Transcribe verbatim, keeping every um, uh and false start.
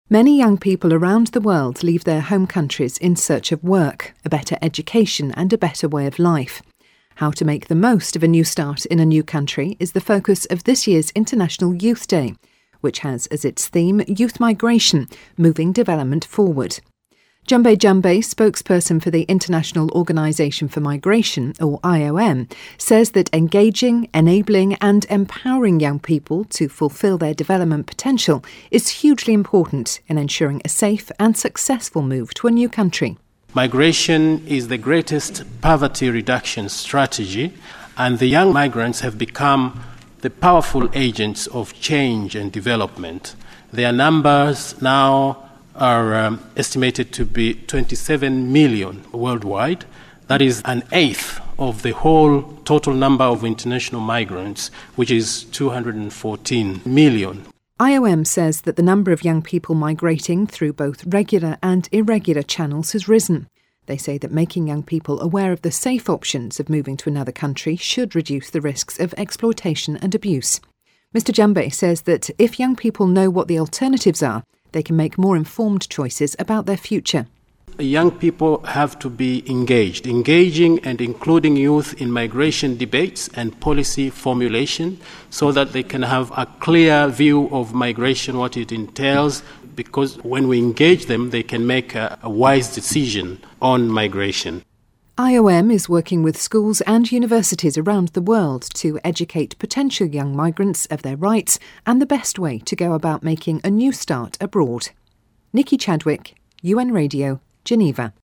Many young people around the world leave their home countries in search of work, a better education and a better way of life. How to make the most of a new start in a new country is the focus of this year's International Youth Day, which has as its theme Youth Migration, Moving Development Forward. Jumbe Jumbe, spokesperson for the International Organization for Migration, or I O M, says that engaging, enabling and empowering young people to fulfil their development potential is hugely important in ensuring a safe and successful move to a new country. Migration is the greatest poverty reduction strategy, and the young migrants have become the powerful agents of change and development. Their numbers now are um, estimated to be twenty-seven million worldwide. That is an eighth of the whole total number of international migrants, which is two hundred fourteen million. I O M says that the number of young people migrating through both regular and irregular channels has risen. They say that making young people aware of the safe options of moving to another country should reduce the risks of exploitation and abuse. Mister Jumbe says that if young people know what the alternatives are, they can make more informed choices about their future. Young people have to be engaged, engaging and including youth in migration debates and policy formulation so that they can have a clear view of migration, what it entails, because when we engage them, they can make a, a wise decision on migration. I O M is working with schools and universities around the world to educate potential young migrants of their rights and the best way to go about making a new start abroad. Nikki Chadwick, U N Radio, Geneva.